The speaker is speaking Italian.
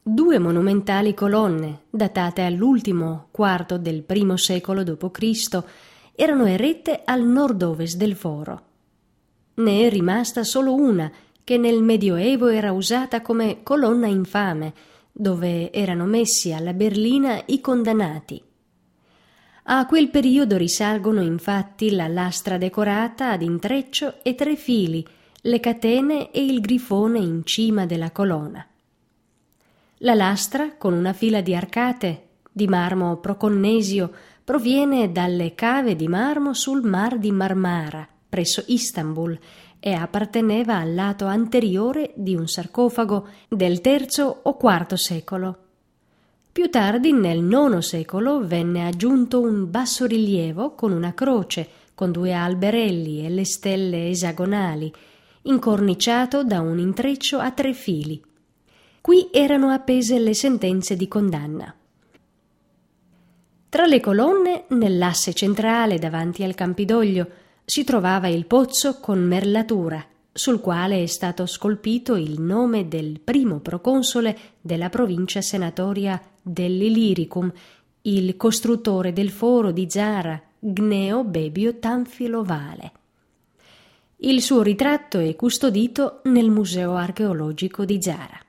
Due monumentali colonne, datate all'ultimo quarto del I secolo d.C., erano erette al nord-ovest del foro. Ne è rimasta solo una, che nel Medioevo era usata come colonna infame, dove erano messi alla berlina i condannati. A quel periodo risalgono infatti la lastra decorata ad intreccio e 3 fili, le catene e il grifone in cima della colonna. La lastra, con una fila di arcate di marmo proconnesio, proviene dalle cave di marmo sul Mar di Marmara, presso Istanbul, e apparteneva al lato anteriore di un sarcofago del III o IV secolo. Più tardi, nel IX secolo, venne aggiunto un bassorilievo con una croce, con 2 alberelli e le stelle esagonali, incorniciato da un intreccio a 3 fili. Qui erano appese le sentenze di condanna. Tra le colonne, nell'asse centrale davanti al Campidoglio, si trovava il pozzo con merlatura, sul quale è stato scolpito il nome del primo proconsole della provincia senatoria dell'Illyricum, il costruttore del foro di Zara, Gneo Bebio Tanfilo Vale. Il suo ritratto è custodito nel Museo archeologico di Zara.